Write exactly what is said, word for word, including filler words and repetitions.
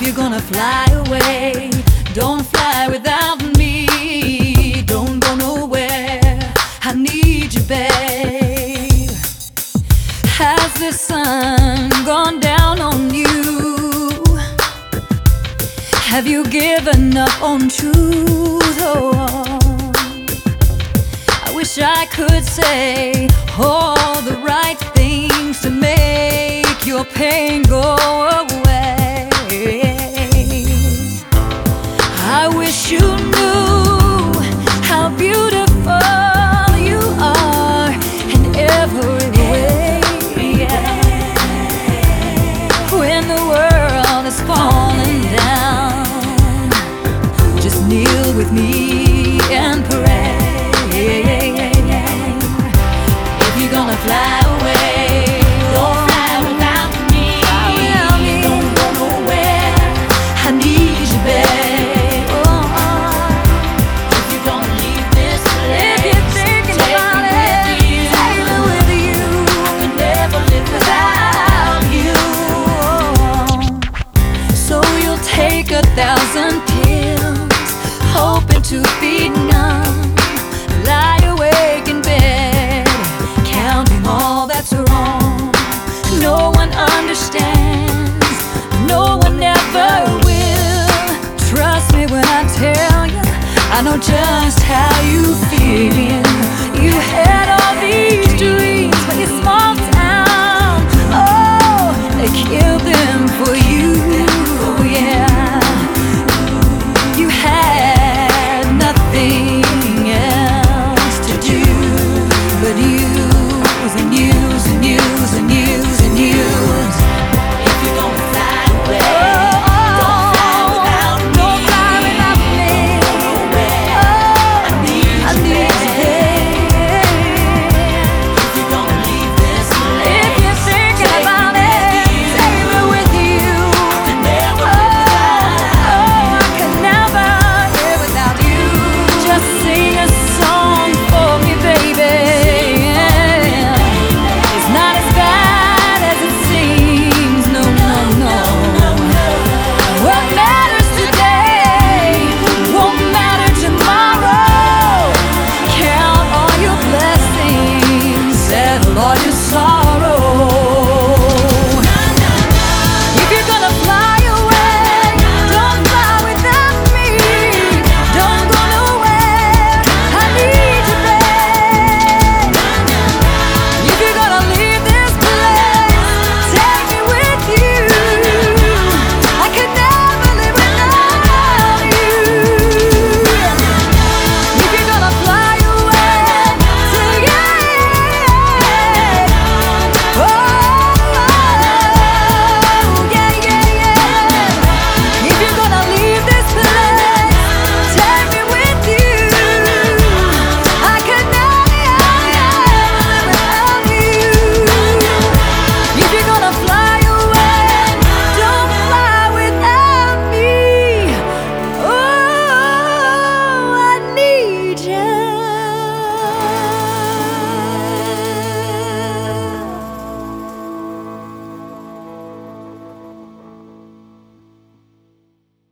you're gonna fly away, don't fly without me. Don't go nowhere, I need you, babe. Has the sun gone down on you? Have you given up on truth? Oh, I wish I could say all the right things to make your pain go away. I wish you knew how beautiful you are in every way. When the world is falling down, just kneel with me and pray. If you're gonna fly away, don't fly without me. Don't go nowhere, I need you, babe. If you're gonna leave this place, if you're thinking about it, take me with you. I could never live without you. So you'll take a thousand pills, hoping to be numb, lie awake in bed, counting all that's wrong. No one understands, no one ever will. Trust me when I tell you, I know just how you feel. You had all these dreams, but you're small.